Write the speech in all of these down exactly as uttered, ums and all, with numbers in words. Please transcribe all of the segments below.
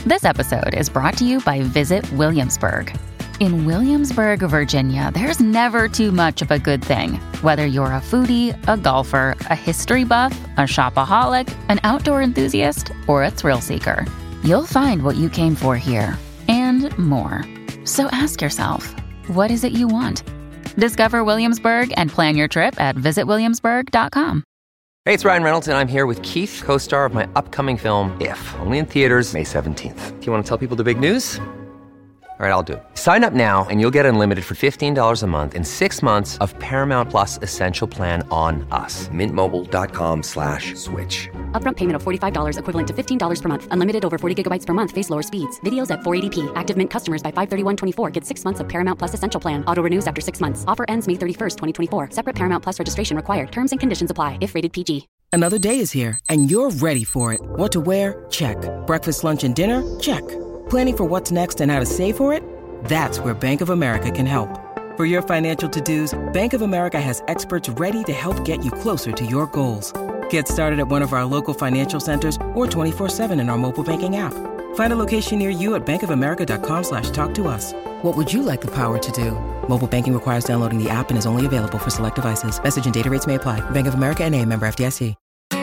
This episode is brought to you by Visit Williamsburg. In Williamsburg, Virginia, there's never too much of a good thing. Whether you're a foodie, a golfer, a history buff, a shopaholic, an outdoor enthusiast, or a thrill seeker, you'll find what you came for here and more. So ask yourself, what is it you want? Discover Williamsburg and plan your trip at visit williamsburg dot com. Hey, it's Ryan Reynolds, and I'm here with Keith, co-star of my upcoming film, If, only in theaters May seventeenth. Do you want to tell people the big news? All right, I'll do it. Sign up now and you'll get unlimited for fifteen dollars a month and six months of Paramount Plus Essential Plan on us. Mint Mobile dot com slash switch. Upfront payment of forty-five dollars equivalent to fifteen dollars per month. Unlimited over forty gigabytes per month. Face lower speeds. Videos at four eighty p. Active Mint customers by five thirty-one twenty-four get six months of Paramount Plus Essential Plan. Auto renews after six months. Offer ends May thirty-first, twenty twenty-four. Separate Paramount Plus registration required. Terms and conditions apply if rated P G. Another day is here and you're ready for it. What to wear? Check. Breakfast, lunch, and dinner? Check. Planning for what's next and how to save for it? That's where Bank of America can help. For your financial to-dos, Bank of America has experts ready to help get you closer to your goals. Get started at one of our local financial centers or twenty-four seven in our mobile banking app. Find a location near you at bankofamerica.com slash talk to us. What would you like the power to do? Mobile banking requires downloading the app and is only available for select devices. Message and data rates may apply. Bank of America N A, member F D I C.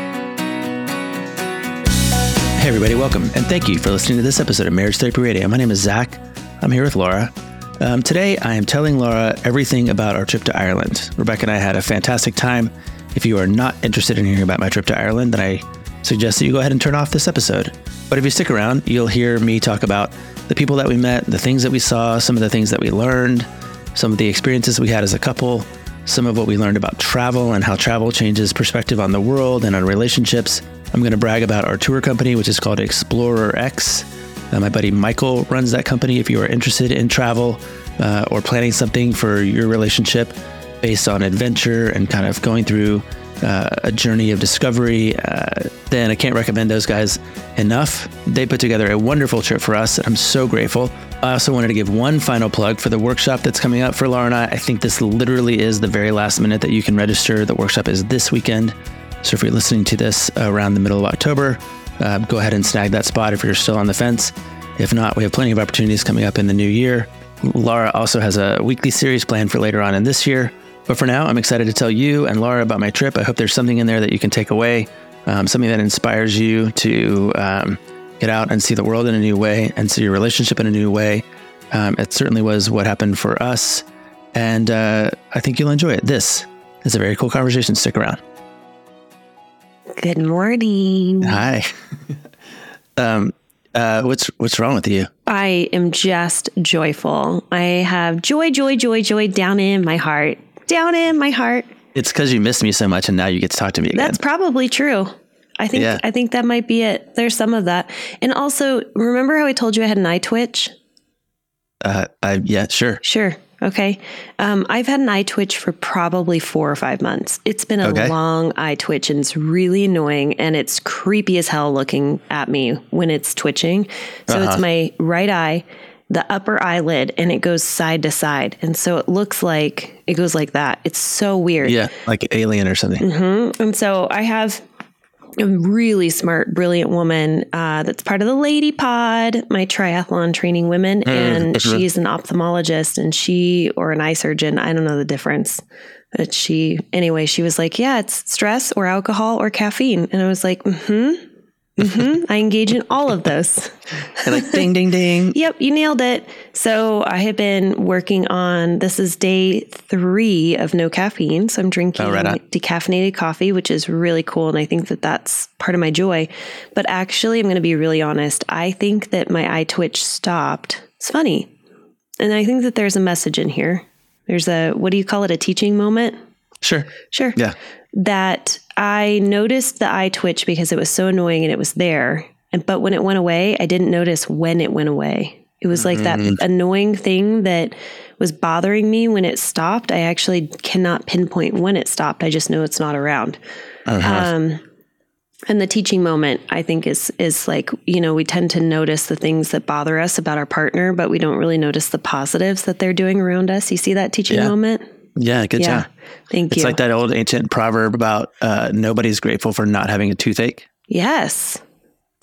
Hey everybody, welcome, and thank you for listening to this episode of Marriage Therapy Radio. My name is Zach. I'm here with Laura. Um, today, I am telling Laura everything about our trip to Ireland. Rebecca and I had a fantastic time. If you are not interested in hearing about my trip to Ireland, then I suggest that you go ahead and turn off this episode. But if you stick around, you'll hear me talk about the people that we met, the things that we saw, some of the things that we learned, some of the experiences we had as a couple, some of what we learned about travel and how travel changes perspective on the world and on relationships. I'm going to brag about our tour company, which is called Explorer X. Uh, my buddy Michael runs that company. If you are interested in travel uh, or planning something for your relationship based on adventure and kind of going through uh, a journey of discovery, uh, then I can't recommend those guys enough. They put together a wonderful trip for us, and I'm so grateful. I also wanted to give one final plug for the workshop that's coming up for Laura and I. I think this literally is the very last minute that you can register. The workshop is this weekend. So if you're listening to this around the middle of October, Uh, go ahead and snag that spot if you're still on the fence. If not, we have plenty of opportunities coming up in the new year. Laura also has a weekly series planned for later on in this year. But for now, I'm excited to tell you and Laura about my trip. I hope there's something in there that you can take away, um, something that inspires you to um, get out and see the world in a new way and see your relationship in a new way. Um, it certainly was what happened for us. And uh, I think you'll enjoy it. This is a very cool conversation. Stick around. Good morning. Hi. um, uh, what's what's wrong with you? I am just joyful. I have joy, joy, joy, joy down in my heart. Down in my heart. It's because you missed me so much, and now you get to talk to me again. That's probably true. I think Yeah. I think that might be it. There's some of that. And also, remember how I told you I had an eye twitch? Uh, I yeah, sure. Sure. Okay. Um, I've had an eye twitch for probably four or five months. It's been a Okay. long eye twitch, and it's really annoying, and it's creepy as hell looking at me when it's twitching. So Uh-huh. it's my right eye, the upper eyelid, and it goes side to side. And so it looks like it goes like that. It's so weird. Yeah, like Alien or something. Mm-hmm. And so I have a really smart, brilliant woman uh, that's part of the Lady Pod, my triathlon training women. Mm. And she's an ophthalmologist and she, or an eye surgeon, I don't know the difference. But she, anyway, she was like, yeah, it's stress or alcohol or caffeine. And I was like, mm-hmm, mm-hmm. I engage in all of those. And like ding, ding, ding. Yep, you nailed it. So I have been working on, this is day three of no caffeine. So I'm drinking Oh, right on. decaffeinated coffee, which is really cool. And I think that that's part of my joy. But actually, I'm going to be really honest. I think that my eye twitch stopped. It's funny. And I think that there's a message in here. There's a, what do you call it? A teaching moment? Sure. Sure. Yeah. That I noticed the eye twitch because it was so annoying and it was there. And but when it went away, I didn't notice when it went away. It was like Mm-hmm. that annoying thing that was bothering me when it stopped. I actually cannot pinpoint when it stopped. I just know it's not around. Uh-huh. Um, and the teaching moment, I think, is is like, you know, we tend to notice the things that bother us about our partner, but we don't really notice the positives that they're doing around us. You see that teaching Yeah. moment? Yeah, good Yeah. job. Thank It's you. like that old ancient proverb about uh, nobody's grateful for not having a toothache. Yes.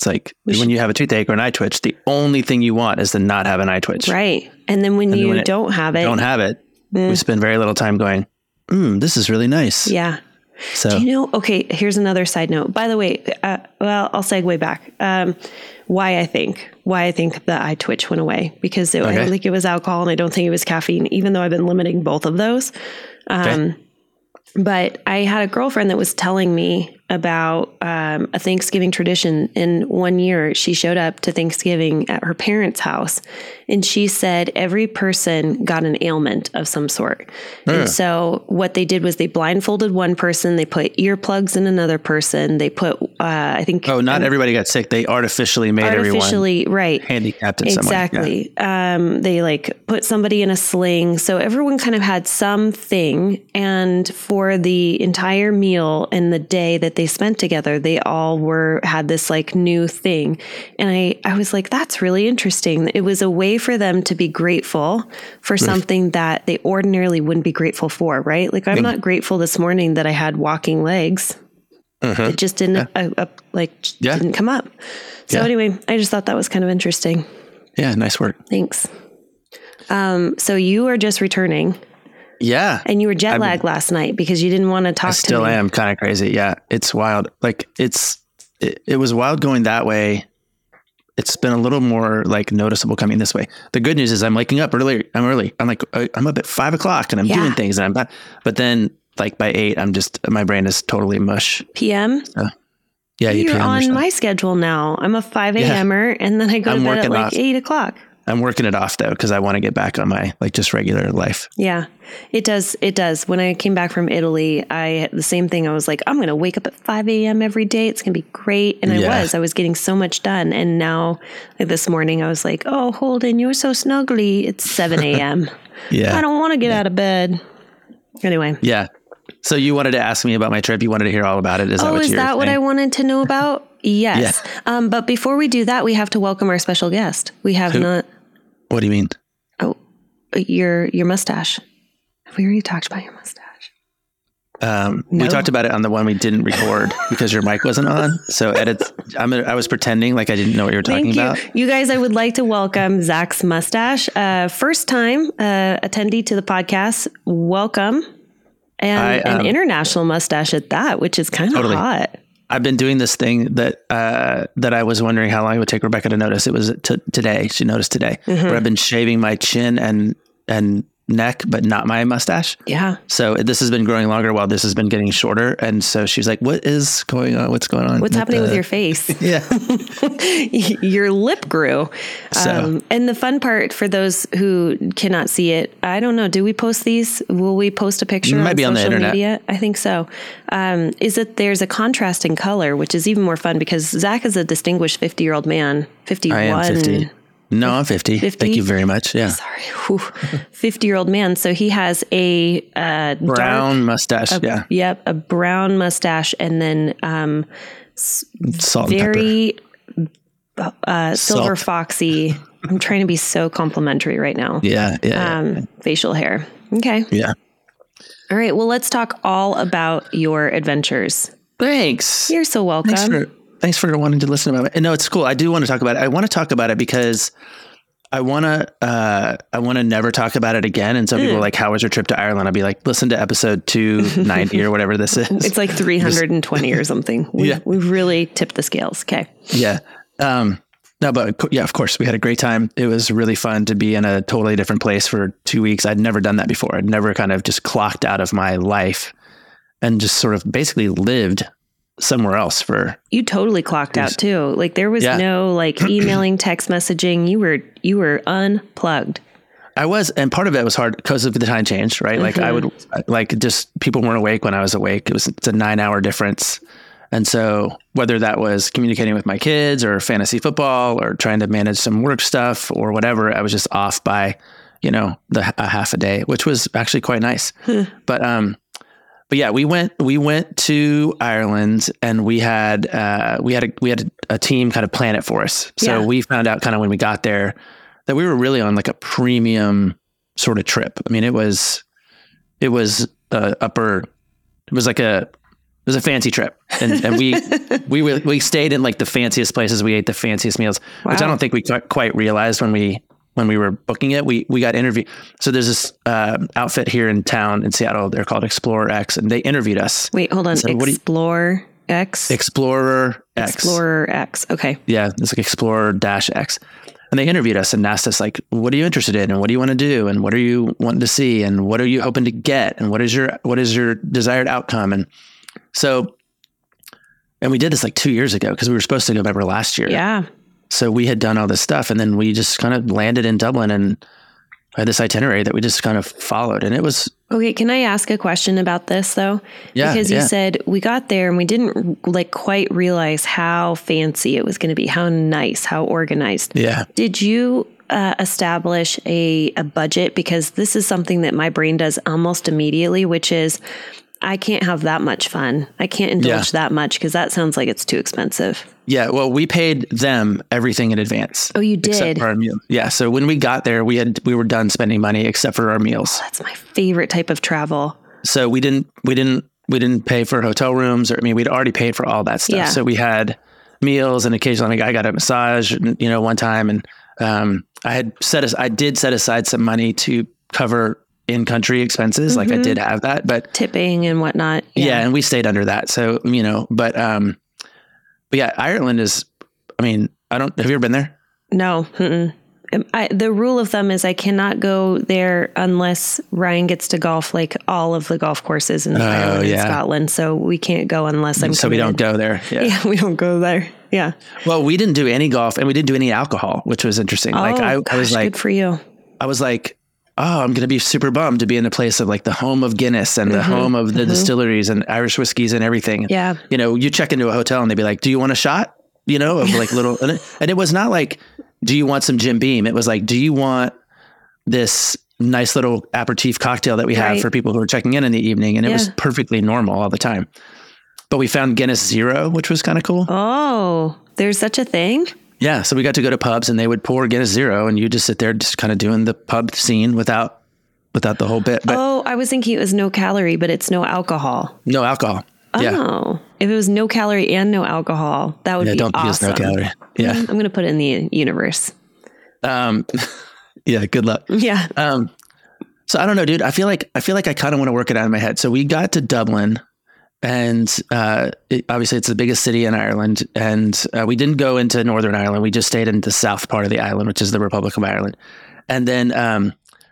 It's like we when should, you have a toothache or an eye twitch, the only thing you want is to not have an eye twitch. Right. And then when and you when it, don't have it, don't have it, mm. we spend very little time going, mm, this is really nice. Yeah. So, do you know, okay, here's another side note. By the way, uh, well, I'll segue back. Um, why I think, why I think the eye twitch went away, because it, okay. I don't think it was alcohol and I don't think it was caffeine, even though I've been limiting both of those. Um, okay. But I had a girlfriend that was telling me about um, a Thanksgiving tradition. And one year she showed up to Thanksgiving at her parents' house, and she said every person got an ailment of some sort. Yeah. And so what they did was they blindfolded one person, they put earplugs in another person, they put, uh, I think... Oh, not um, everybody got sick. They artificially made artificially, everyone right. handicapped in exactly. some way. Yeah. Um, they like put somebody in a sling. So everyone kind of had something, and for the entire meal and the day that they spent together, they all were had this like new thing. And I, I was like, that's really interesting. It was a way for them to be grateful for something that they ordinarily wouldn't be grateful for, right? Like I'm not grateful this morning that I had walking legs. Uh-huh. It just didn't yeah. uh, uh, like yeah. didn't come up. So yeah. anyway, I just thought that was kind of interesting. Yeah, nice work. Thanks. Um, so you are just returning. Yeah. And you were jet lagged last night because you didn't want to talk I to me. still am kind of crazy. Yeah. It's wild. Like it's, it, it was wild going that way. It's been a little more like noticeable coming this way. The good news is I'm waking up early. I'm early. I'm like, I'm up at five o'clock and I'm yeah. doing things and I'm not, but then like by eight, I'm just, my brain is totally mush. P M? So, yeah. You're on my schedule now. I'm a five a.m.er yeah. and then I go I'm to bed at like off. eight o'clock. I'm working it off though, because I want to get back on my like just regular life. Yeah, it does. It does. When I came back from Italy, I had the same thing. I was like, I'm going to wake up at five a.m. every day. It's going to be great. And yeah. I was. I was getting so much done. And now like this morning, I was like, oh, Holden, you're so snuggly. It's seven a.m. yeah. I don't want to get yeah. out of bed. Anyway. Yeah. So you wanted to ask me about my trip. You wanted to hear all about it. Is oh, that what is you're that saying? what I wanted to know about? Yes. Yeah. Um, but before we do that, we have to welcome our special guest. We have Who? not... What do you mean? Oh, your your mustache. Have we already talked about your mustache? Um, no. We talked about it on the one we didn't record because your mic wasn't on. So edits. I'm a, I was pretending like I didn't know what you were talking Thank you. about. You guys, I would like to welcome Zach's mustache. Uh, first time uh, attendee to the podcast. Welcome. And I, um, an international mustache at that, which is kind of totally. hot. I've been doing this thing that uh, that I was wondering how long it would take Rebecca to notice. It was t- today. She noticed today. Mm-hmm. Where I've been shaving my chin and and neck, but not my mustache. Yeah. So this has been growing longer while this has been getting shorter. And so she's like, what is going on? What's going on? What's with happening the... with your face? Yeah. Your lip grew. So. Um, and the fun part for those who cannot see it, I don't know. Do we post these? Will we post a picture on social on the internet. media? I think so. Um, is that there's a contrasting color, which is even more fun because Zach is a distinguished fifty year old man, fifty-one. I am fifty. No, I'm fifty. fifty. Thank you very much. Yeah. Sorry. fifty-year-old man. So he has a uh, brown dark, mustache. A, yeah. Yep. A brown mustache. And then um, salt very uh, silver foxy. I'm trying to be so complimentary right now. Yeah. Yeah, um, yeah. Facial hair. Okay. Yeah. All right. Well, let's talk all about your adventures. Thanks. You're so welcome. Thanks for- Thanks for wanting to listen about it. And no, it's cool. I do want to talk about it. I want to talk about it because I want to, uh, I want to never talk about it again. And some mm. people are like, how was your trip to Ireland? I'll be like, listen to episode two ninety or whatever this is. It's like three hundred twenty or something. We, yeah. We've really tipped the scales. Okay. Yeah. Um, no, but yeah, of course we had a great time. It was really fun to be in a totally different place for two weeks. I'd never done that before. I'd never kind of just clocked out of my life and just sort of basically lived somewhere else for you totally clocked out too. Like there was yeah. no like emailing, text messaging. You were you were unplugged. I was, and part of it was hard because of the time change, right? Mm-hmm. Like I would like just people weren't awake when I was awake. It was it's a nine hour difference. And so whether that was communicating with my kids or fantasy football or trying to manage some work stuff or whatever, I was just off by, you know, the a half a day, which was actually quite nice. But um But yeah, we went we went to Ireland and we had uh, we had a, we had a, a team kind of plan it for us. So yeah. we found out kind of when we got there that we were really on like a premium sort of trip. I mean, it was it was uh, upper it was like a It was a fancy trip, and, and we we we stayed in like the fanciest places. We ate the fanciest meals, wow. which I don't think we quite realized when we when we were booking it. We we got interviewed. So there's this uh, outfit here in town in Seattle. They're called Explorer X, and they interviewed us. Wait, hold on. So Explorer X. Explorer X. Explorer X. Okay. Yeah, it's like Explorer Dash X, and they interviewed us and asked us like, "What are you interested in, and what do you want to do, and what are you wanting to see, and what are you hoping to get, and what is your what is your desired outcome?" And so, and we did this like two years ago because we were supposed to go, remember, last year. Yeah. So we had done all this stuff, and then we just kind of landed in Dublin and had this itinerary that we just kind of followed. And it was... Okay. Can I ask a question about this though? Yeah. Because you yeah. said we got there and we didn't like quite realize how fancy it was going to be, how nice, how organized. Yeah. Did you uh, establish a, a budget? Because this is something that my brain does almost immediately, which is... I can't have that much fun. I can't indulge yeah. that much because that sounds like it's too expensive. Yeah. Well, we paid them everything in advance. Oh, you did? Except for our meal. Yeah. So when we got there, we had, we were done spending money except for our meals. Oh, that's my favorite type of travel. So we didn't, we didn't, we didn't pay for hotel rooms or, I mean, we'd already paid for all that stuff. Yeah. So we had meals and occasionally I got a massage, you know, one time. And um, I had set, as, I did set aside some money to cover in-country expenses. Mm-hmm. Like I did have that, but tipping and whatnot. Yeah. yeah. And we stayed under that. So, you know, but, um, but yeah, Ireland is, I mean, I don't, have you ever been there? No. I, the rule of thumb is I cannot go there unless Ryan gets to golf like all of the golf courses in oh, Ireland yeah. and Scotland. So we can't go unless I'm So we don't go there. Yeah. yeah. We don't go there. Yeah. Well, we didn't do any golf and we didn't do any alcohol, which was interesting. Oh, like I, gosh, I was like, good for you. I was like, oh, I'm going to be super bummed to be in a place of like the home of Guinness and the mm-hmm, home of the mm-hmm. distilleries and Irish whiskeys and everything. Yeah. You know, you check into a hotel and they'd be like, do you want a shot? You know, of like little, and it, and it was not like, do you want some Jim Beam? It was like, do you want this nice little aperitif cocktail that we have right. for people who are checking in in the evening? And it yeah. was perfectly normal all the time. But we found Guinness Zero, which was kind of cool. Oh, there's such a thing? Yeah. So we got to go to pubs and they would pour Guinness Zero and you just sit there just kind of doing the pub scene without without the whole bit. But oh, I was thinking it was no calorie, but it's no alcohol. No alcohol. Yeah. Oh, if it was no calorie and no alcohol, that would yeah, be don't awesome. Use no calorie. Yeah. I'm going to put it in the universe. Um, yeah, good luck. Yeah. Um, so I don't know, dude. I feel like I feel like I kind of want to work it out in my head. So we got to Dublin. And uh, it, obviously, it's the biggest city in Ireland. And uh, we didn't go into Northern Ireland. We just stayed in the south part of the island, which is the Republic of Ireland. And then um,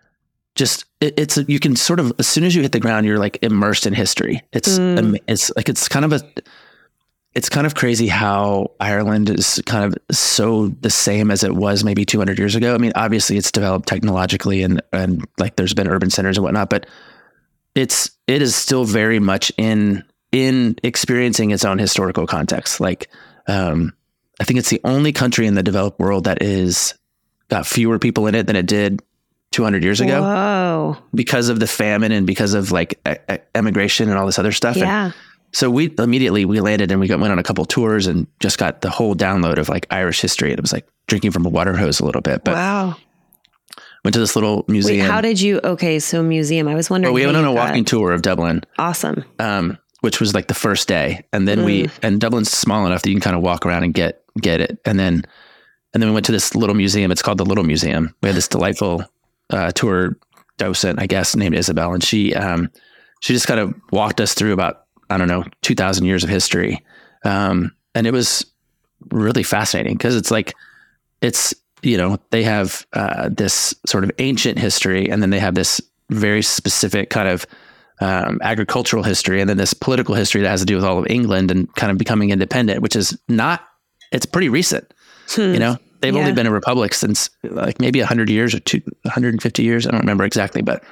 just it, it's you can sort of as soon as you hit the ground, you're like immersed in history. It's mm. it's like it's kind of a it's kind of crazy how Ireland is kind of so the same as it was maybe two hundred years ago. I mean, obviously, it's developed technologically and and like there's been urban centers and whatnot, but it's it is still very much in. in experiencing its own historical context. Like, um, I think it's the only country in the developed world that is got fewer people in it than it did two hundred years ago. Whoa. Because of the famine and because of like e- emigration and all this other stuff. Yeah. And so we immediately, we landed and we got, went on a couple tours and just got the whole download of like Irish history. And it was like drinking from a water hose a little bit, but wow. Went to this little museum. Wait, how did you, okay. So museum, I was wondering. Oh, we went on a got... walking tour of Dublin. Awesome. Um, which was like the first day. And then mm. we, and Dublin's small enough that you can kind of walk around and get, get it. And then, and then we went to this little museum. It's called the Little Museum. We had this delightful uh, tour docent, I guess, named Isabel. And she, um, she just kind of walked us through about, I don't know, two thousand years of history. Um, and it was really fascinating because it's like, it's, you know, they have uh, this sort of ancient history and then they have this very specific kind of Um, agricultural history, and then this political history that has to do with all of England and kind of becoming independent, which is not, it's pretty recent. Hmm. You know, they've yeah. only been a republic since like maybe a hundred years or two, one hundred fifty years. I don't remember exactly, but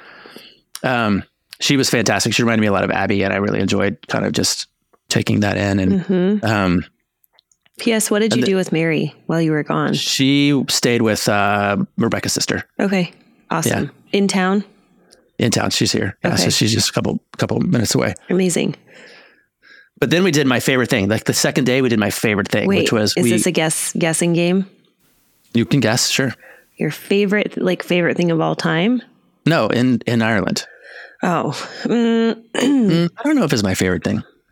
um, she was fantastic. She reminded me a lot of Abby, and I really enjoyed kind of just taking that in. And mm-hmm. um, P S what did you the, do with Mary while you were gone? She stayed with uh, Rebecca's sister. Okay. Awesome. Yeah. In town? In town. She's here. Yeah, okay. So she's just a couple couple minutes away. Amazing. But then we did my favorite thing. Like the second day we did my favorite thing, Wait, which was is we, this a guess guessing game? You can guess, sure. Your favorite like favorite thing of all time? No, in, in Ireland. Oh. Mm. mm, I don't know if it's my favorite thing.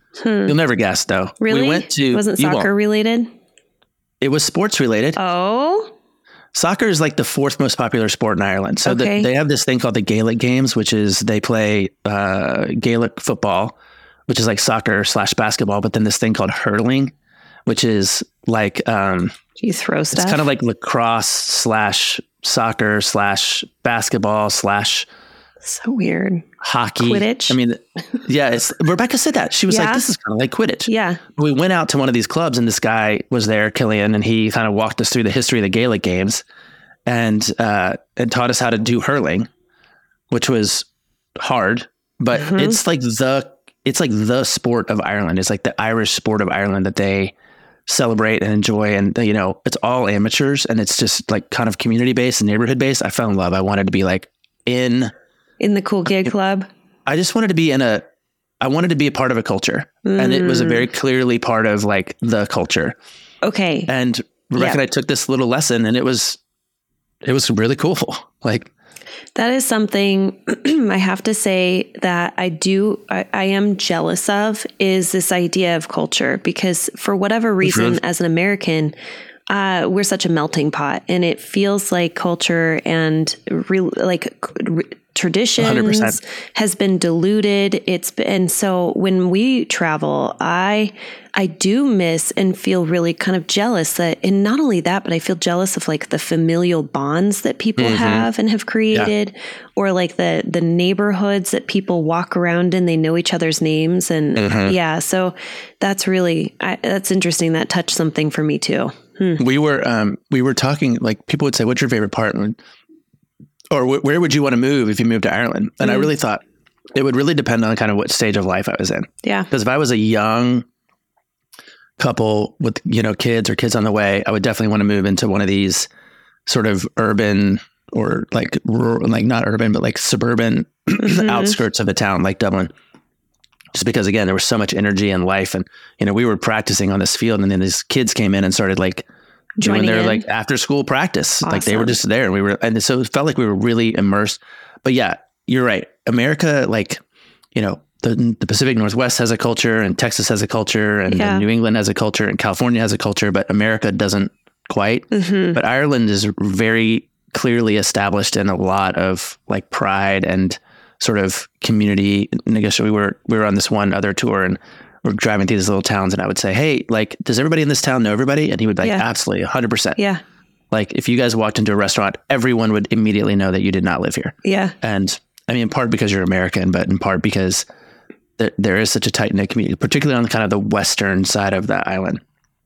Hmm. You'll never guess, though. Really? We went to. Wasn't you soccer won't. related? It was sports related. Oh. Soccer is like the fourth most popular sport in Ireland. So Okay. the, they have this thing called the Gaelic Games, which is they play uh, Gaelic football, which is like soccer slash basketball, but then this thing called hurling, which is like um, You throw stuff? it's kind of like lacrosse slash soccer slash basketball slash so weird. hockey. Quidditch? I mean, yeah, it's Rebecca said that. She was Yeah. like, this is kind of like Quidditch. Yeah. We went out to one of these clubs and this guy was there, Killian, and he kind of walked us through the history of the Gaelic games and uh, and taught us how to do hurling, which was hard, but Mhm. it's like the it's like the sport of Ireland. It's like the Irish sport of Ireland that they celebrate and enjoy. And, you know, it's all amateurs and it's just like kind of community based and neighborhood based. I fell in love. I wanted to be like in In the cool gig club? I just wanted to be in a, I wanted to be a part of a culture. Mm. And it was a very clearly part of like the culture. Okay. And Rebecca Yeah. and I took this little lesson and it was, it was really cool. Like, That is something I have to say that I do, I, I am jealous of is this idea of culture, because for whatever reason, Truth. as an American, uh, we're such a melting pot and it feels like culture and re, like re, traditions one hundred percent has been diluted. It's been, and so when we travel, I, I do miss and feel really kind of jealous that, and not only that, but I feel jealous of like the familial bonds that people Mm-hmm. have and have created, yeah. or like the, the neighborhoods that people walk around in, they know each other's names. And Mm-hmm. yeah, so that's really, I, that's interesting. That touched something for me too. Hmm. We were, um, we were talking, like people would say, what's your favorite part? Or wh- where would you want to move if you moved to Ireland? And mm-hmm. I really thought it would really depend on kind of what stage of life I was in. Yeah. Because if I was a young couple with, you know, kids or kids on the way, I would definitely want to move into one of these sort of urban or like rural, like not urban, but like suburban mm-hmm. outskirts of a town like Dublin. Just because, again, there was so much energy and life. And, you know, we were practicing on this field and then these kids came in and started like doing their in. like after school practice. Awesome. Like they were just there and we were, and so it felt like we were really immersed. But yeah, you're right. America, like, you know, the, the Pacific Northwest has a culture and Texas has a culture and, yeah. and New England has a culture and California has a culture, but America doesn't quite. Mm-hmm. But Ireland is very clearly established in a lot of like pride and sort of community negotiation. We were, we were on this one other tour and we're driving through these little towns and I would say, hey, like, does everybody in this town know everybody? And he would be like, yeah. absolutely, one hundred percent. Yeah. Like if you guys walked into a restaurant, everyone would immediately know that you did not live here. Yeah. And I mean, in part because you're American, but in part because th- there is such a tight-knit community, particularly on the kind of the western side of that island.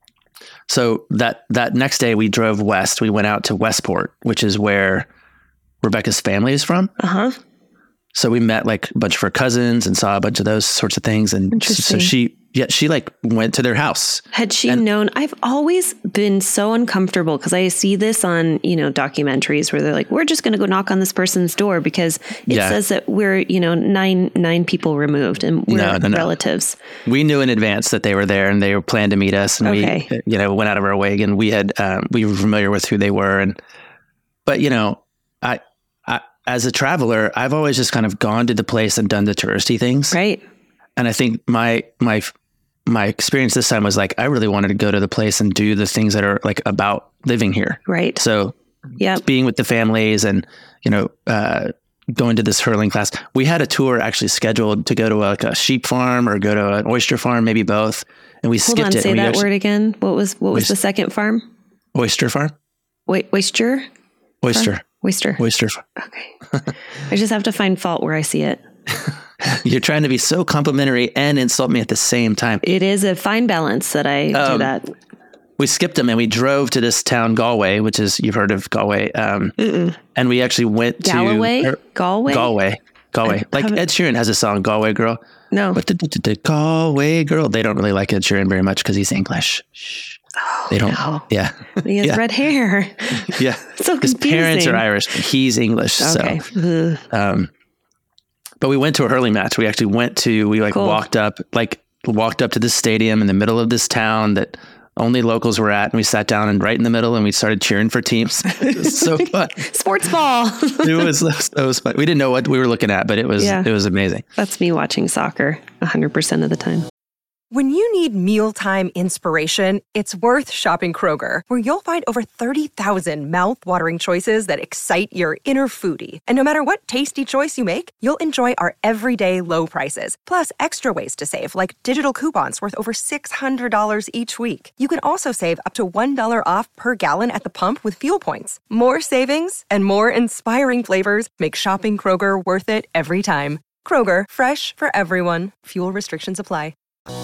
So that, that next day we drove west. We went out to Westport, which is where Rebecca's family is from. Uh-huh. So we met like a bunch of her cousins and saw a bunch of those sorts of things. And so she, yeah, she like went to their house. Had she and, known, I've always been so uncomfortable because I see this on, you know, documentaries where they're like, we're just going to go knock on this person's door because it yeah. says that we're, you know, nine, nine people removed and we're no, no, no. relatives. We knew in advance that they were there and they were planned to meet us. And okay. we, you know, went out of our way and we had, um, we were familiar with who they were. And, but you know, I, as a traveler, I've always just kind of gone to the place and done the touristy things. Right. And I think my, my, my experience this time was like, I really wanted to go to the place and do the things that are like about living here. Right. So yeah, being with the families and, you know, uh, going to this hurling class. We had a tour actually scheduled to go to a, like a sheep farm or go to an oyster farm, maybe both. And we Hold skipped on, it. Say and we that actually, word again. What was, what was oyster, the second farm? Oyster farm. Wait, oyster? Oyster. Farm? Oyster. Oyster. Okay. I just have to find fault where I see it. You're trying to be so complimentary and insult me at the same time. It is a fine balance that I um, do that. We skipped them and we drove to this town, Galway, which is, you've heard of Galway. Um, and we actually went Galloway? to... Er, Galway? Galway. Galway. I like Ed Sheeran has a song, Galway Girl. No. But the, the, the Galway Girl, they don't really like Ed Sheeran very much because he's English. Shh. Oh, they don't. No. Yeah. He has yeah. red hair. Yeah. So his parents are Irish, but he's English. Okay. So, um, but we went to a hurling match. We actually went to, we like cool. walked up, like walked up to this stadium in the middle of this town that only locals were at. And we sat down and right in the middle and we started cheering for teams. It was so fun. Sports ball. it was, it was fun. We didn't know what we were looking at, but it was, yeah. it was amazing. That's me watching soccer one hundred percent of the time. When you need mealtime inspiration, it's worth shopping Kroger, where you'll find over thirty thousand mouth-watering choices that excite your inner foodie. And no matter what tasty choice you make, you'll enjoy our everyday low prices, plus extra ways to save, like digital coupons worth over six hundred dollars each week. You can also save up to one dollar off per gallon at the pump with fuel points. More savings and more inspiring flavors make shopping Kroger worth it every time. Kroger, fresh for everyone. Fuel restrictions apply.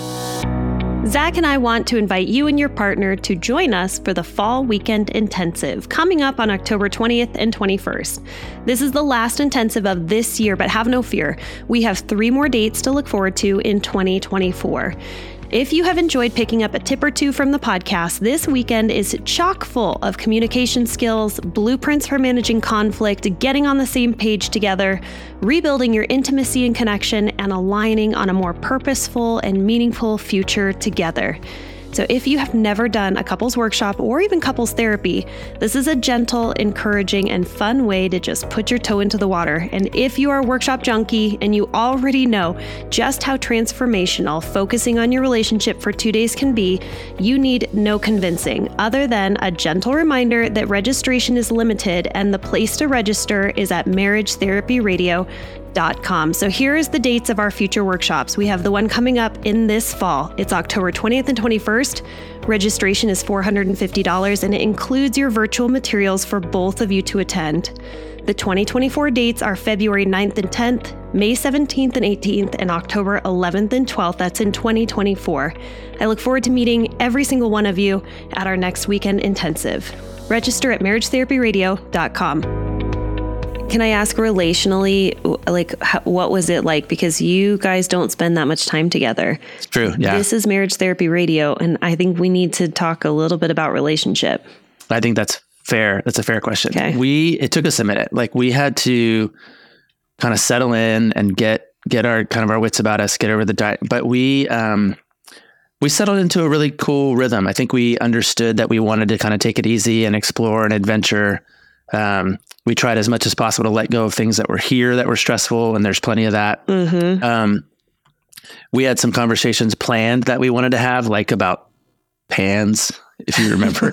Zach and I want to invite you and your partner to join us for the Fall Weekend Intensive coming up on October twentieth and twenty-first. This is the last intensive of this year, but have no fear. We have three more dates to look forward to in twenty twenty-four. If you have enjoyed picking up a tip or two from the podcast, this weekend is chock full of communication skills, blueprints for managing conflict, getting on the same page together, rebuilding your intimacy and connection, and aligning on a more purposeful and meaningful future together. So if you have never done a couples workshop or even couples therapy, this is a gentle, encouraging, and fun way to just put your toe into the water. And if you are a workshop junkie and you already know just how transformational focusing on your relationship for two days can be, you need no convincing other than a gentle reminder that registration is limited and the place to register is at marriage therapy radio dot com. So here is the dates of our future workshops. We have the one coming up in this fall. It's October twentieth and twenty-first. Registration is four hundred fifty dollars and it includes your virtual materials for both of you to attend. The twenty twenty-four dates are February ninth and tenth, May seventeenth and eighteenth, and October eleventh and twelfth. That's in twenty twenty-four. I look forward to meeting every single one of you at our next weekend intensive. Register at marriage therapy radio dot com. Can I ask relationally, like, how, what was it like? Because you guys don't spend that much time together. It's true. Yeah. This is Marriage Therapy Radio, and I think we need to talk a little bit about relationship. I think that's fair. That's a fair question. Okay. We, it took us a minute. Like we had to kind of settle in and get, get our kind of our wits about us, get over the diet. But we, um, we settled into a really cool rhythm. I think we understood that we wanted to kind of take it easy and explore and adventure. Um, we tried as much as possible to let go of things that were here that were stressful, and there's plenty of that. Mm-hmm. Um, we had some conversations planned that we wanted to have, like about pans, if you remember.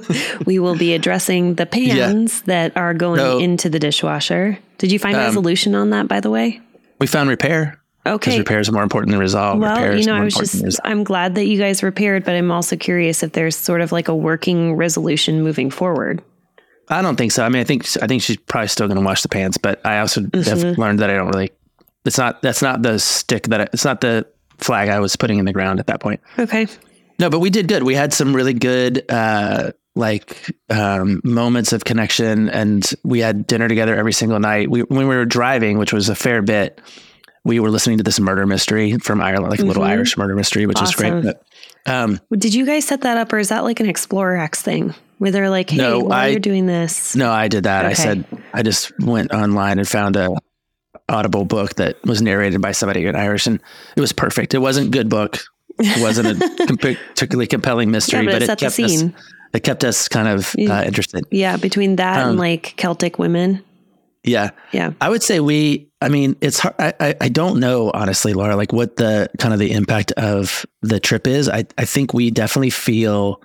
We will be addressing the pans yeah. that are going no. into the dishwasher. Did you find um, resolution on that, by the way? We found repair. Okay. Because repair is more important than resolve. Well, repair you know, I was just, I'm glad that you guys repaired, but I'm also curious if there's sort of like a working resolution moving forward. I don't think so. I mean, I think I think she's probably still going to wash the pans, but I also mm-hmm. have learned that I don't really. It's not. That's not the stick that. I, it's not the flag I was putting in the ground at that point. Okay. No, but we did good. We had some really good, uh, like um, moments of connection, and we had dinner together every single night. We when we were driving, which was a fair bit, we were listening to this murder mystery from Ireland, like mm-hmm. a little Irish murder mystery, which awesome. was great. But, um, did you guys set that up, or is that like an Explorer X thing? Where they're like, hey, no, while I, you're doing this. No, I did that. Okay. I said, I just went online and found a Audible book that was narrated by somebody in Irish, and it was perfect. It wasn't a good book. It wasn't a comp- particularly compelling mystery, yeah, but, but it, it set kept the scene. us, it kept us kind of uh, interested. Yeah. Between that um, and like Celtic women. Yeah. Yeah. I would say we, I mean, it's hard. I, I, I don't know, honestly, Laura, like what the kind of the impact of the trip is. I, I think we definitely feel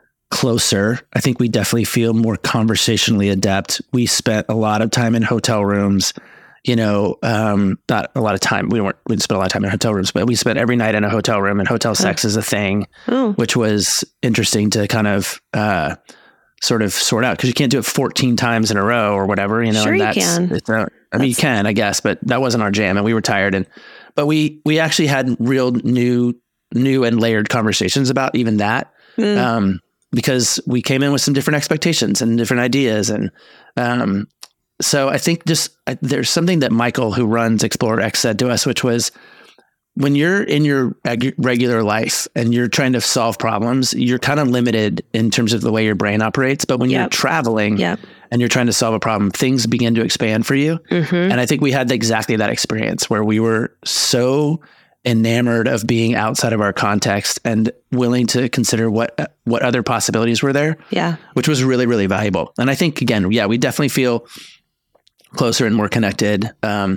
closer. I think we definitely feel more conversationally adept. We spent a lot of time in hotel rooms, you know, um, not a lot of time. We weren't, we didn't spend a lot of time in hotel rooms, but we spent every night in a hotel room, and hotel sex oh. is a thing, oh. which was interesting to kind of, uh, sort of sort out, because you can't do it fourteen times in a row or whatever, you know. Sure, and you that's, can. It's not, I that's... mean, you can, I guess, but that wasn't our jam, and we were tired. And but we we actually had real new new and layered conversations about even that, mm. um, because we came in with some different expectations and different ideas, and um, so I think just I, there's something that Michael, who runs Explorer X, said to us, which was, when you're in your regular life and you're trying to solve problems, you're kind of limited in terms of the way your brain operates. But when yep. you're traveling yep. and you're trying to solve a problem, things begin to expand for you. Mm-hmm. And I think we had exactly that experience where we were so enamored of being outside of our context and willing to consider what what other possibilities were there. Yeah, which was really, really valuable. And I think, again, yeah, we definitely feel closer and more connected. Um,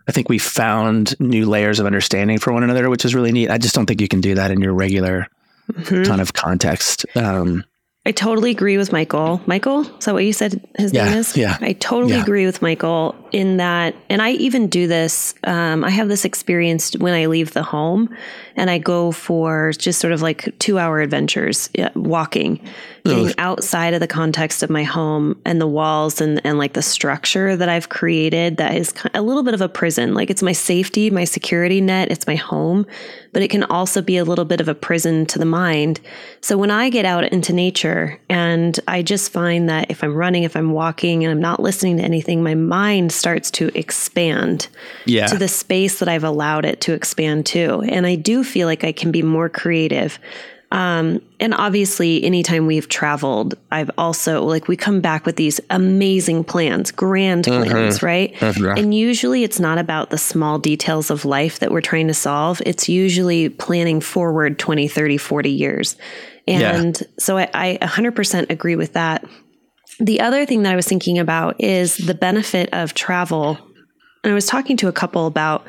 I think we found new layers of understanding for one another, which is really neat. I just don't think you can do that in your regular mm-hmm. kind of context. Um, I totally agree with Michael. Michael, is that what you said his yeah, name is? Yeah. I totally yeah. agree with Michael in that, and I even do this, um, I have this experience when I leave the home and I go for just sort of like two hour adventures, walking, getting Ugh. outside of the context of my home and the walls and, and like the structure that I've created that is a little bit of a prison. Like it's my safety, my security net, it's my home, but it can also be a little bit of a prison to the mind. So when I get out into nature and I just find that if I'm running, if I'm walking and I'm not listening to anything, my mind starts to expand yeah. to the space that I've allowed it to expand to. And I do feel like I can be more creative. Um, and obviously, anytime we've traveled, I've also, like, we come back with these amazing plans, grand plans, mm-hmm. right? Mm-hmm. And usually it's not about the small details of life that we're trying to solve. It's usually planning forward twenty, thirty, forty years. And yeah. so I, I one hundred percent agree with that. The other thing that I was thinking about is the benefit of travel. And I was talking to a couple about,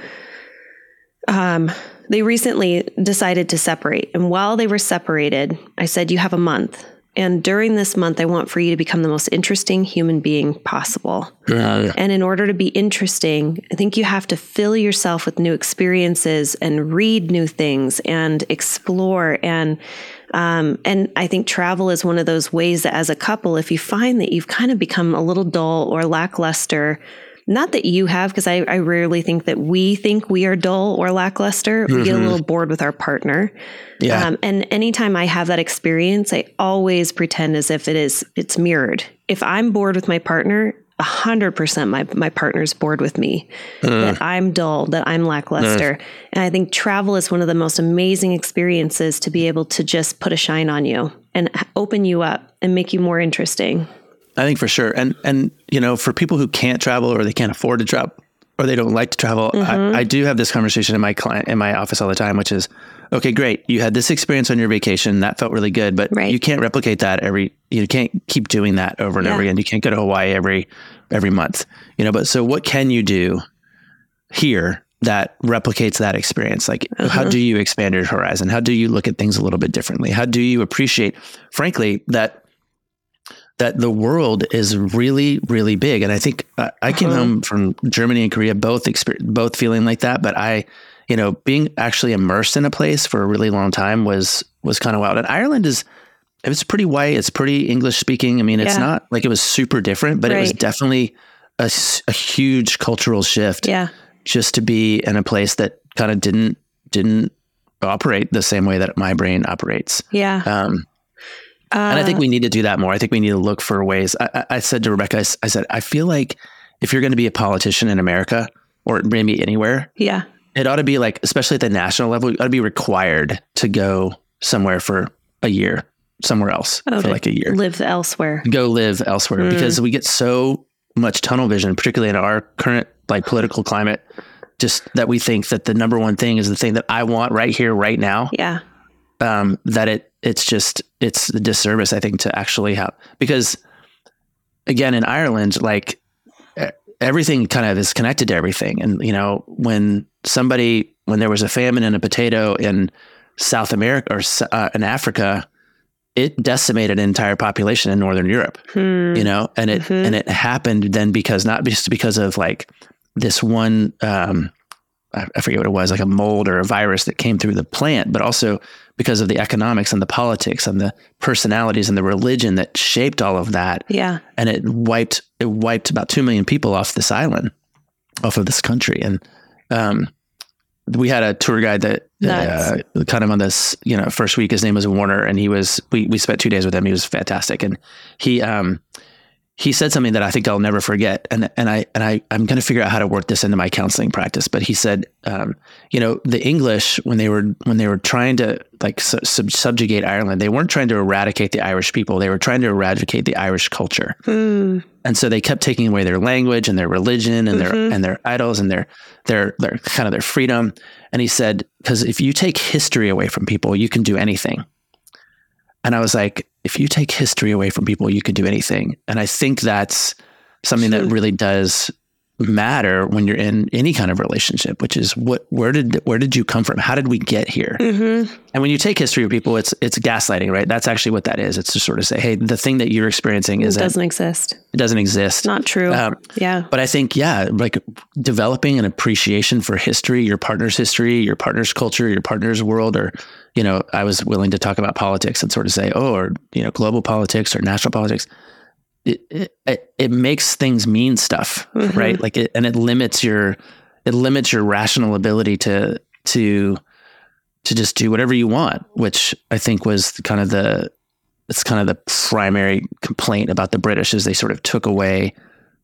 um, they recently decided to separate. And while they were separated, I said, you have a month. And during this month, I want for you to become the most interesting human being possible. Yeah, yeah. And in order to be interesting, I think you have to fill yourself with new experiences and read new things and explore. And um, and I think travel is one of those ways that as a couple, if you find that you've kind of become a little dull or lackluster, not that you have, because I, I rarely think that we think we are dull or lackluster. Mm-hmm. We get a little bored with our partner. Yeah. Um, and anytime I have that experience, I always pretend as if it is, it's mirrored. If I'm bored with my partner, a hundred percent my, my partner's bored with me, uh, that I'm dull, that I'm lackluster. Uh, and I think travel is one of the most amazing experiences to be able to just put a shine on you and open you up and make you more interesting. I think for sure. And, and, you know, for people who can't travel or they can't afford to travel or they don't like to travel, mm-hmm. I, I do have this conversation in my client, in my office all the time, which is, okay, great. You had this experience on your vacation. That felt really good, but right. you can't replicate that every, you can't keep doing that over and yeah. over again. You can't go to Hawaii every, every month, you know, but so what can you do here that replicates that experience? Like, uh-huh. how do you expand your horizon? How do you look at things a little bit differently? How do you appreciate, frankly, that that the world is really, really big. And I think uh, I came uh-huh. home from Germany and Korea, both exper- both feeling like that. But I, you know, being actually immersed in a place for a really long time was, was kind of wild. And Ireland is, it's pretty white. It's pretty English speaking. I mean, it's yeah. not like it was super different, but right. it was definitely a, a huge cultural shift yeah. just to be in a place that kind of didn't, didn't operate the same way that my brain operates. Yeah. Um, Uh, and I think we need to do that more. I think we need to look for ways. I, I said to Rebecca, I, I said, I feel like if you're going to be a politician in America or maybe anywhere, yeah, it ought to be like, especially at the national level, you ought to be required to go somewhere for a year, somewhere else oh, for like a year. Live elsewhere. Go live elsewhere mm. because we get so much tunnel vision, particularly in our current like political climate, just that we think that the number one thing is the thing that I want right here, right now. Yeah. Um, that it, it's just, it's a disservice, I think, to actually have, because again, in Ireland, like everything kind of is connected to everything. And, you know, when somebody, when there was a famine and a potato in South America or uh, in Africa, it decimated an entire population in Northern Europe, hmm. you know, and it, mm-hmm. and it happened then because not just because of like this one, um, I forget what it was, like a mold or a virus that came through the plant, but also because of the economics and the politics and the personalities and the religion that shaped all of that. Yeah. And it wiped, it wiped about two million people off this island, off of this country. And, um, we had a tour guide that, uh, kind of on this, you know, first week, his name was Warner, and he was, we, we spent two days with him. He was fantastic. And he, um, he said something that I think I'll never forget. And, and I, and I, I'm going to figure out how to work this into my counseling practice. But he said, um, you know, the English, when they were, when they were trying to like sub- subjugate Ireland, they weren't trying to eradicate the Irish people. They were trying to eradicate the Irish culture. Mm. And so they kept taking away their language and their religion and mm-hmm. their, and their idols and their, their, their kind of their freedom. And he said, because if you take history away from people, you can do anything. And I was like, if you take history away from people, you can do anything. And I think that's something that really does matter when you're in any kind of relationship, which is what, where did, where did you come from? How did we get here? Mm-hmm. And when you take history of people, it's, it's gaslighting, right? That's actually what that is. It's to sort of say, hey, the thing that you're experiencing is it doesn't exist. It doesn't exist. Not true. Um, yeah. But I think, yeah, like developing an appreciation for history, your partner's history, your partner's culture, your partner's world, or, you know, I was willing to talk about politics and sort of say, oh, or, you know, global politics or national politics. It, it it makes things mean stuff, mm-hmm. right? Like it, and it limits your it limits your rational ability to to to just do whatever you want, which I think was kind of the it's kind of the primary complaint about the British is they sort of took away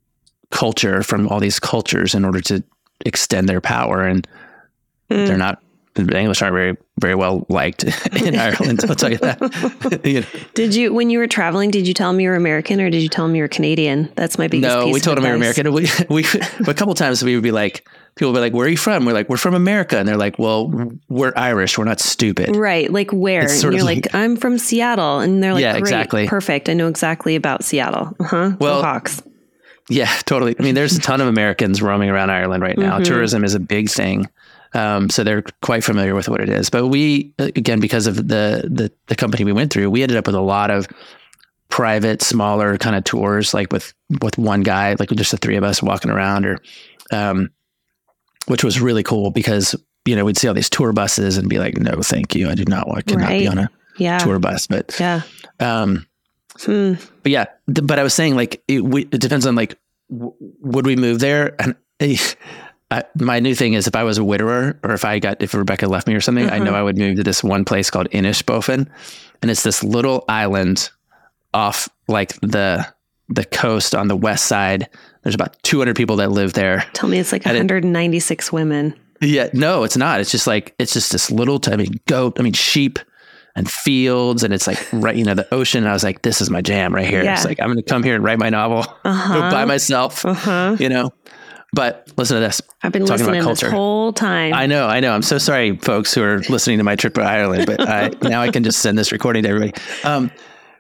culture from all these cultures in order to extend their power, and mm. they're not. The English aren't very, very well liked in Ireland. I'll tell you that. You know. Did you, when you were traveling, did you tell them you were American or did you tell them you were Canadian? That's my biggest No, piece we told of them we were advice. American. We, we, a couple of times we would be like, people would be like, where are you from? We're like, we're from America. And they're like, well, we're Irish. We're not stupid. Right. Like where? And you're like, like, I'm from Seattle. And they're like, yeah, great, exactly. Perfect. I know exactly about Seattle. Uh-huh. Well, Go Hawks. Yeah, totally. I mean, there's a ton of Americans roaming around Ireland right now. Mm-hmm. Tourism is a big thing. Um, so they're quite familiar with what it is. But we, again, because of the, the the company we went through, we ended up with a lot of private, smaller kind of tours, like with with one guy, like just the three of us walking around, or um, which was really cool because you know we'd see all these tour buses and be like, no, thank you, I do not want, I cannot right. be on a yeah. tour bus. But yeah, um, hmm. but yeah, th- but I was saying like it, we, it depends on like w- would we move there and. Uh, I, my new thing is if I was a widower or if I got, if Rebecca left me or something, uh-huh. I know I would move to this one place called Inishbofin. And it's this little island off like the, the coast on the west side. There's about two hundred people that live there. Tell me it's like one hundred ninety-six it, women. Yeah, no, it's not. It's just like, it's just this little, I mean, goat, I mean, sheep and fields. And it's like, right, you know, the ocean. And I was like, this is my jam right here. Yeah. It's like, I'm going to come here and write my novel uh-huh. by myself, uh-huh. you know? But listen to this. I've been Talking listening about culture. This whole time. I know, I know. I'm so sorry, folks who are listening to my trip to Ireland, but I, now I can just send this recording to everybody. Um,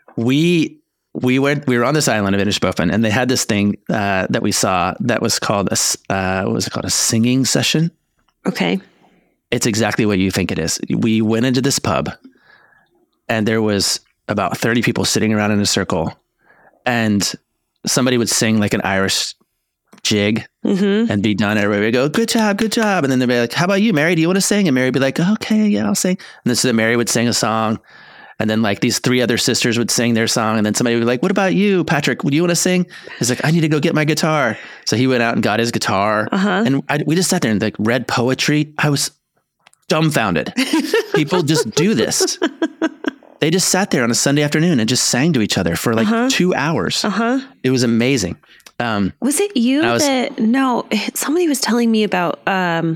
we we went. We were on this island of Inishbofin, and they had this thing uh, that we saw that was called a uh, what was it called? A singing session. Okay. It's exactly what you think it is. We went into this pub, and there was about thirty people sitting around in a circle, and somebody would sing like an Irish jig mm-hmm. and be done. Everybody would go, good job, good job. And then they'd be like, how about you, Mary? Do you want to sing? And Mary would be like, okay, yeah, I'll sing. And then so Mary would sing a song. And then like these three other sisters would sing their song. And then somebody would be like, what about you, Patrick? Would you want to sing? He's like, I need to go get my guitar. So he went out and got his guitar. Uh-huh. And I, we just sat there and like read poetry. I was dumbfounded. People just do this. They just sat there on a Sunday afternoon and just sang to each other for like uh-huh. two hours. Uh-huh. It was amazing. Um, was it you was, that, no, somebody was telling me about, um,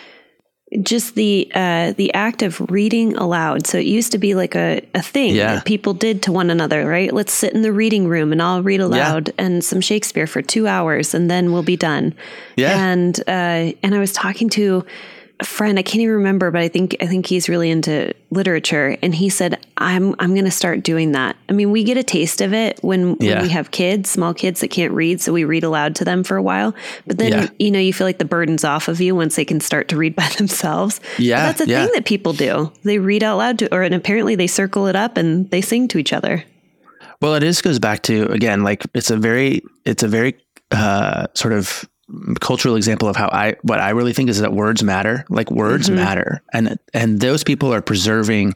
just the, uh, the act of reading aloud. So it used to be like a, a thing yeah. that people did to one another, right? Let's sit in the reading room and I'll read aloud yeah. and some Shakespeare for two hours and then we'll be done. Yeah. And, uh, and I was talking to a friend, I can't even remember, but I think, I think he's really into literature. And he said, I'm, I'm going to start doing that. I mean, we get a taste of it when, yeah. when we have kids, small kids that can't read. So we read aloud to them for a while, but then, yeah. you know, you feel like the burden's off of you once they can start to read by themselves. Yeah. But that's a yeah. thing that people do. They read out loud to, or and apparently they circle it up and they sing to each other. Well, it is goes back to, again, like it's a very, it's a very, uh, sort of, cultural example of how I, what I really think is that words matter, like words mm-hmm. matter. And, and those people are preserving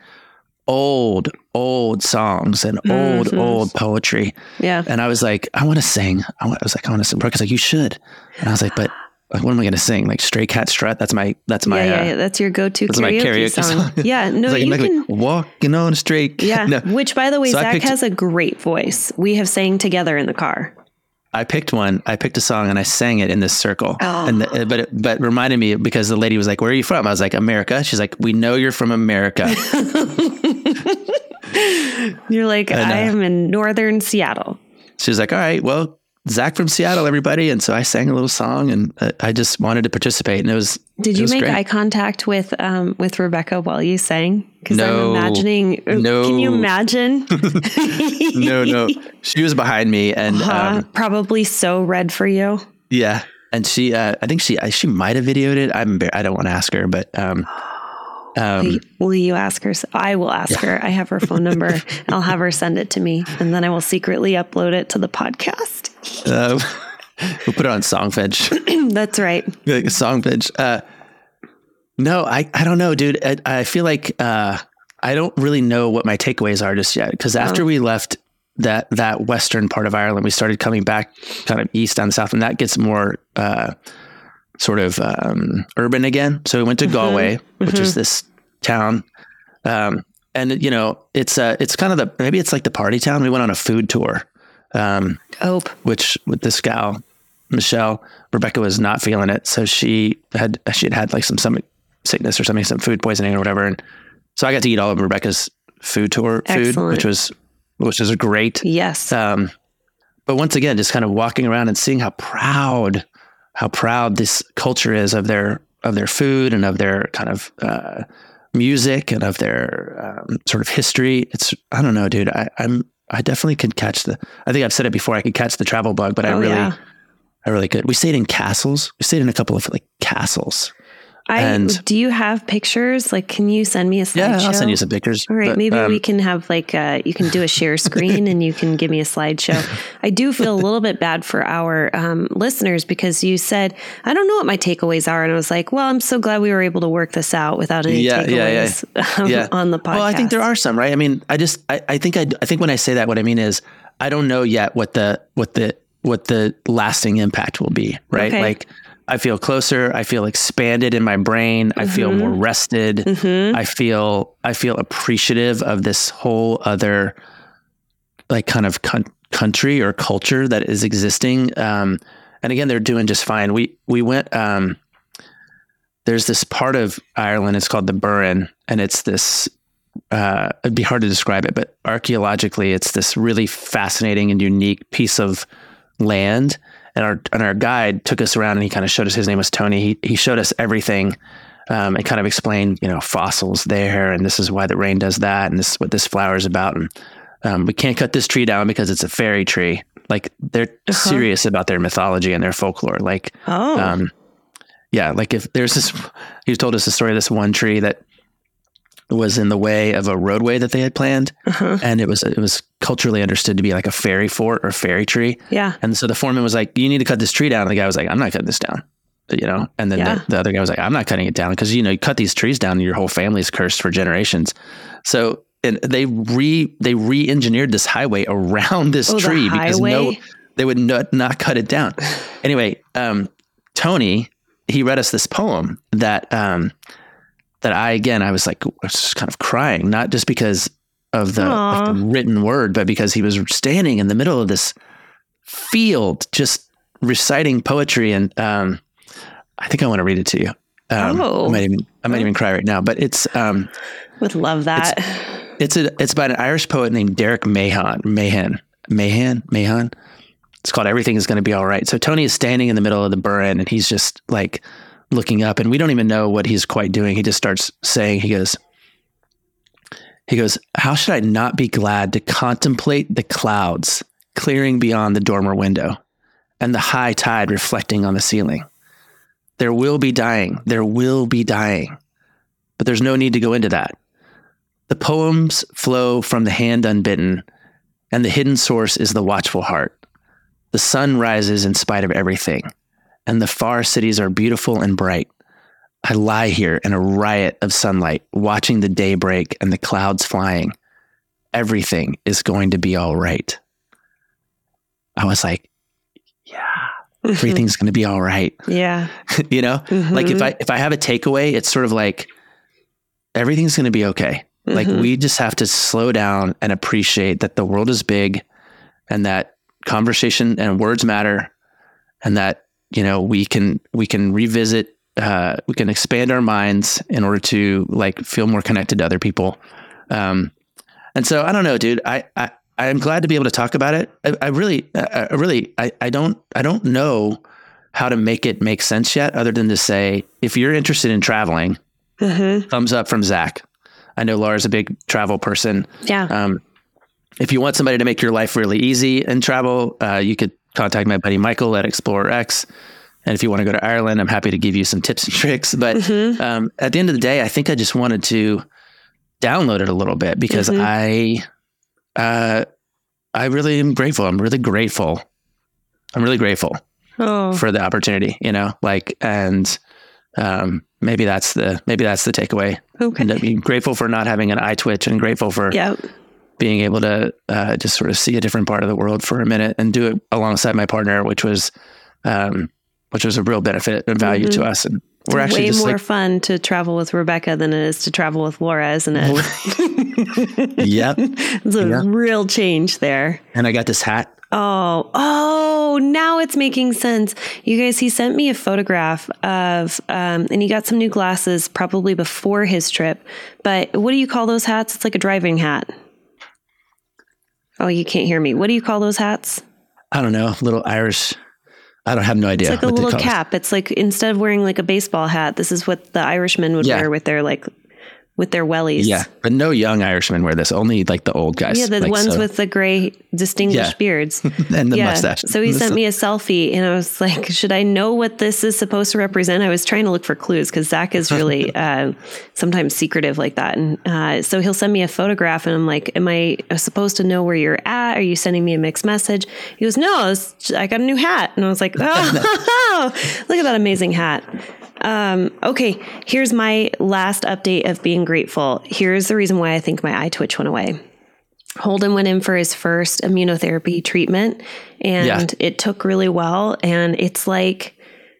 old, old songs and old, mm-hmm. old poetry. Yeah. And I was like, I want to sing. I, I was like, I want to sing. Brooke was like, you should. And I was like, but like, what am I going to sing? Like Stray Cat Strut. That's my, that's my, yeah, uh, yeah, that's your go-to that's karaoke, my karaoke song. song. Yeah. No, like, you like, can like, walking on a straight. Yeah. No. Which by the way, so Zach picked, has a great voice. We have sang together in the car. I picked one, I picked a song and I sang it in this circle. Oh. And the, but it, but reminded me because the lady was like, where are you from? I was like, America. She's like, we know you're from America. You're like, and, uh, I am in northern Seattle. She was like, all right, well, Zach from Seattle, everybody. And so I sang a little song and uh, I just wanted to participate. And it was Did you was make great. eye contact with um, with Rebecca while you sang? Because no, I'm imagining. No. Can you imagine? no, no. She was behind me and uh, um, probably so red for you. Yeah. and she, uh, I think she, she might have videoed it. I'm, I don't want to ask her, but, um, um, will, you, will you ask her? I will ask yeah. her. I have her phone number. I'll have her send it to me, and then I will secretly upload it to the podcast. uh, we'll put it on Songfinch. That's right. Like a Songfinch. Uh, no, I, I don't know, dude. I, I feel like, uh, I don't really know what my takeaways are just yet. Cause after oh. we left that, that Western part of Ireland, we started coming back kind of east down the south, and that gets more, uh, sort of, um, urban again. So we went to mm-hmm. Galway, which mm-hmm. is this town. Um, and you know, it's, uh, it's kind of the, maybe it's like the party town. We went on a food tour, um, oh. which with this gal, Michelle, Rebecca was not feeling it. So she had, she had had like some stomach sickness or something, some food poisoning or whatever. And so I got to eat all of Rebecca's food tour Excellent. food, which was, which was great. Yes. Um, but once again, just kind of walking around and seeing how proud, how proud this culture is of their, of their food and of their kind of, uh, music and of their, um, sort of history. It's, I don't know, dude, I, I'm, I definitely could catch the, I think I've said it before, I could catch the travel bug, but oh, I really, yeah. I really could. We stayed in castles. We stayed in a couple of like castles. I, and, do you have pictures? Like, can you send me a slideshow? Yeah, I'll send you some pictures. All right. But, maybe um, we can have like, uh, you can do a share screen and you can give me a slideshow. I do feel a little bit bad for our um, listeners because you said, I don't know what my takeaways are. And I was like, well, I'm so glad we were able to work this out without any yeah, takeaways yeah, yeah. um, yeah. on the podcast. Well, I think there are some, right? I mean, I just, I, I think I, I think when I say that, what I mean is I don't know yet what the, what the, what the lasting impact will be, right? Okay. Like, I feel closer. I feel expanded in my brain. I mm-hmm. feel more rested. Mm-hmm. I feel, I feel appreciative of this whole other like kind of con- country or culture that is existing. Um, and again, they're doing just fine. We, we went, um, there's this part of Ireland, it's called the Burren, and it's this, uh, it'd be hard to describe it, but archaeologically it's this really fascinating and unique piece of land. And our and our guide took us around and he kind of showed us, his name was Tony. He he showed us everything um, and kind of explained, you know, fossils there. And this is why the rain does that. And this is what this flower is about. And um, we can't cut this tree down because it's a fairy tree. Like they're uh-huh. serious about their mythology and their folklore. Like, oh. um, yeah, like if there's this, he told us the story of this one tree that was in the way of a roadway that they had planned. Uh-huh. And it was, it was culturally understood to be like a fairy fort or fairy tree. Yeah. And so the foreman was like, you need to cut this tree down. And the guy was like, I'm not cutting this down, you know? And then yeah. the, the other guy was like, I'm not cutting it down because, you know, you cut these trees down and your whole family's cursed for generations. So, and they re, they re-engineered this highway around this oh, tree the because highway? no, they would not, not cut it down. Anyway, um, Tony, he read us this poem that, um, that I, again, I was like, I was just kind of crying, not just because of the, like the written word, but because he was standing in the middle of this field, just reciting poetry. And, um, I think I want to read it to you. Um, oh. I might even, I might even cry right now, but it's, um, would love that. It's, it's a, it's about an Irish poet named Derek Mahan, Mahan, Mahan, Mahan. It's called Everything is Going to Be All Right. So Tony is standing in the middle of the Burren and he's just like, looking up, and we don't even know what he's quite doing. He just starts saying, he goes, he goes, how should I not be glad to contemplate the clouds clearing beyond the dormer window and the high tide reflecting on the ceiling? There will be dying. There will be dying, but there's no need to go into that. The poems flow from the hand unbidden, and the hidden source is the watchful heart. The sun rises in spite of everything, and the far cities are beautiful and bright. I lie here in a riot of sunlight, watching the day break and the clouds flying. Everything is going to be all right. I was like, yeah, everything's going to be all right. Yeah. You know, mm-hmm. like if I, if I have a takeaway, it's sort of like, everything's going to be okay. Mm-hmm. Like we just have to slow down and appreciate that the world is big and that conversation and words matter, and that, you know, we can, we can revisit, uh, we can expand our minds in order to like feel more connected to other people. Um, and so I don't know, dude, I, I, I'm glad to be able to talk about it. I, I really, I, I really, I, I don't, I don't know how to make it make sense yet, other than to say, if you're interested in traveling, mm-hmm. thumbs up from Zach. I know Laura's a big travel person. Yeah. Um, if you want somebody to make your life really easy and travel, uh, you could contact my buddy Michael at Explorer X. And if you want to go to Ireland, I'm happy to give you some tips and tricks. But mm-hmm. um, at the end of the day, I think I just wanted to download it a little bit because mm-hmm. I, uh, I really am grateful. I'm really grateful. I'm really grateful oh. for the opportunity, you know, like, and um, maybe that's the, maybe that's the takeaway. Okay. And being grateful for not having an eye twitch and grateful for yep. being able to uh, just sort of see a different part of the world for a minute and do it alongside my partner, which was, um, which was a real benefit and value mm-hmm. to us. And we're it's actually way just more like, fun to travel with Rebecca than it is to travel with Laura, isn't it? Yep. It's a yep. real change there. And I got this hat. Oh, oh, now it's making sense. You guys, he sent me a photograph of, um, and he got some new glasses probably before his trip. But what do you call those hats? It's like a driving hat. Oh, you can't hear me. What do you call those hats? I don't know. Little Irish. I don't have no idea. It's like a little cap. It's like instead of wearing like a baseball hat, this is what the Irishmen would yeah. wear with their like with their wellies. Yeah, but no young Irishmen wear this. Only like the old guys. Yeah, the like, ones so. with the gray distinguished yeah. beards and the yeah. mustache. So he sent me a selfie, and I was like, "Should I know what this is supposed to represent?" I was trying to look for clues because Zach is really uh, sometimes secretive like that, and uh, so he'll send me a photograph, and I'm like, "Am I supposed to know where you're at? Are you sending me a mixed message?" He goes, "No, I got a new hat," and I was like, "Oh, look at that amazing hat." Um, okay, here's my last update of being grateful. Here's the reason why I think my eye twitch went away. Holden went in for his first immunotherapy treatment, and yeah. it took really well. And it's like,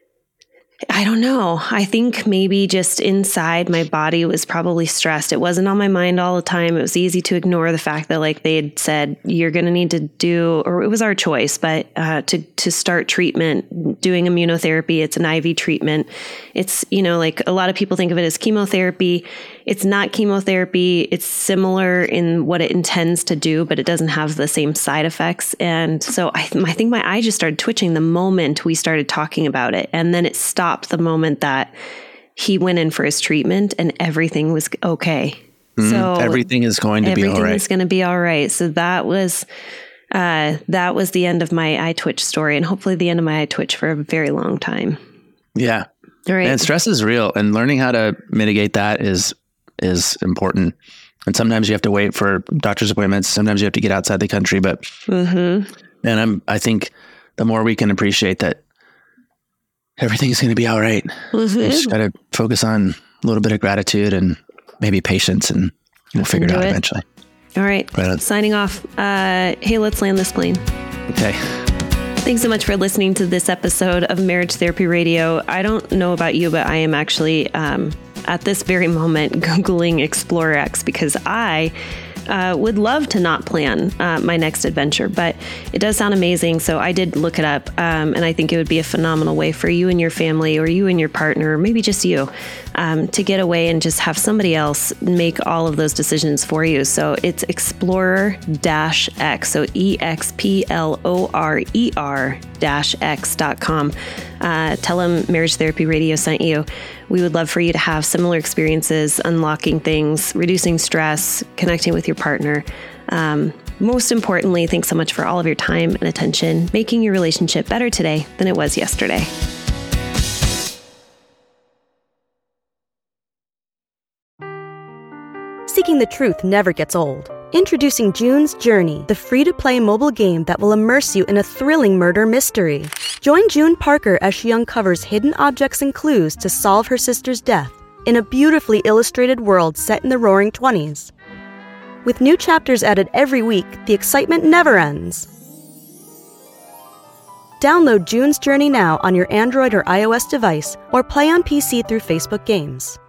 I don't know. I think maybe just inside my body was probably stressed. It wasn't on my mind all the time. It was easy to ignore the fact that like they had said, you're going to need to do, or it was our choice, but uh, to, to start treatment, doing immunotherapy. It's an I V treatment. It's, you know, like a lot of people think of it as chemotherapy. It's not chemotherapy. It's similar in what it intends to do, but it doesn't have the same side effects. And so I, th- I think my eye just started twitching the moment we started talking about it. And then it stopped the moment that he went in for his treatment and everything was okay. Mm, so everything is going to be all right. Everything is going to be all right. So that was, uh, that was the end of my eye twitch story, and hopefully the end of my eye twitch for a very long time. Yeah. All right. And stress is real, and learning how to mitigate that is, is important. And sometimes you have to wait for doctor's appointments. Sometimes you have to get outside the country, but, mm-hmm. and I'm, I think the more we can appreciate that everything's going to be all right. Mm-hmm. You just got to focus on a little bit of gratitude and maybe patience, and we'll figure it out it. eventually. All right. right Signing off. Uh, hey, let's land this plane. Okay. Thanks so much for listening to this episode of Marriage Therapy Radio. I don't know about you, but I am actually, um, at this very moment, Googling ExploreX because I uh, would love to not plan uh, my next adventure, but it does sound amazing. So I did look it up, um, and I think it would be a phenomenal way for you and your family, or you and your partner, or maybe just you, um, to get away and just have somebody else make all of those decisions for you. So it's Explorer dash X, so E X P L O R E R dash X dot com. Uh, tell them Marriage Therapy Radio sent you. We would love for you to have similar experiences, unlocking things, reducing stress, connecting with your partner. Um, most importantly, thanks so much for all of your time and attention, making your relationship better today than it was yesterday. Seeking the truth never gets old. Introducing June's Journey, the free-to-play mobile game that will immerse you in a thrilling murder mystery. Join June Parker as she uncovers hidden objects and clues to solve her sister's death in a beautifully illustrated world set in the Roaring Twenties. With new chapters added every week, the excitement never ends. Download June's Journey now on your Android or iOS device, or play on P C through Facebook Games.